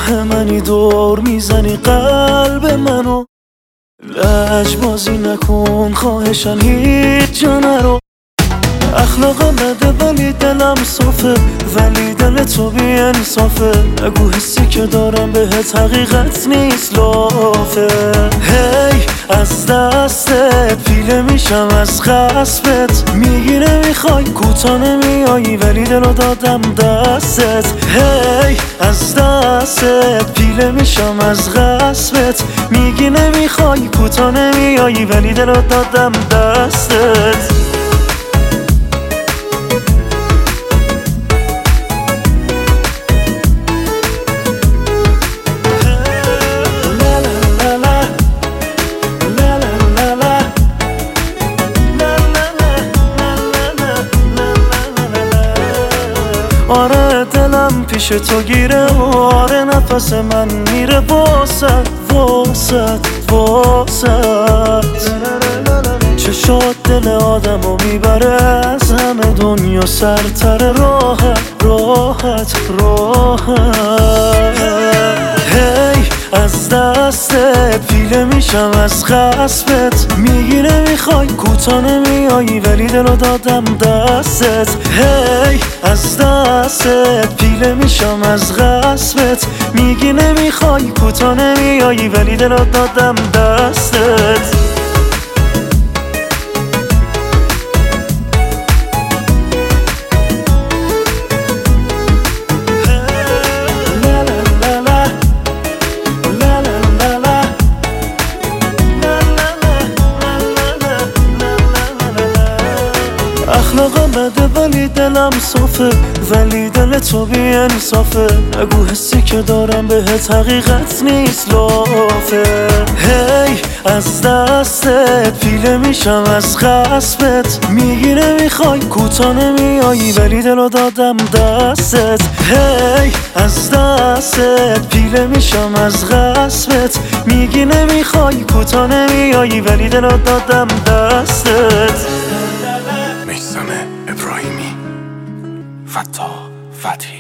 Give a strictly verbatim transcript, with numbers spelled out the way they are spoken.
راه منی دور میزنی قلب منو لجبازی نکن خواهشن هیچ جا نرو اخلاقم بده ولی دلم صافه ولی دل تو بی انصافه اگو حسی که دارم بهت حقیقت نیست لافه هی از دستت پیله میشم از خصبت میگی نمیخوای کوتا نمیایی ولی دلو دادم دستت هی از دستت پیله میشم از غصبت میگی نمیخوای کوتا نمیایی ولی دلو دادم دستت آره دلم پیش تو گیره آره نفس من میره واسد واسد واسد چشات دل آدمو میبره از همه دنیا سرتر راحت راحت راحت هی از دستت پیله میشم از خصبت میگی نمیخوای کوتا نمیایی ولی دلو دادم دستت هی از دستت پیله میشم از غصبت میگی نمیخوای کوتا نمیایی ولی دلو دادم دستت اخلاقم بده ولی دلم صافه ولی دل تو بی انصافه اگو حسی که دارم بهت حقیقت نیست لافه هی از دستت پیله میشم از خصبت میگی نمیخوای کوتا نمیایی ولی دلو دادم دستت هی از دستت پیله میشم از غصبت میگی نمیخوای کوتا نمیایی ولی دلو دادم دستت میثم ابراهیمی، فتاح فتحی.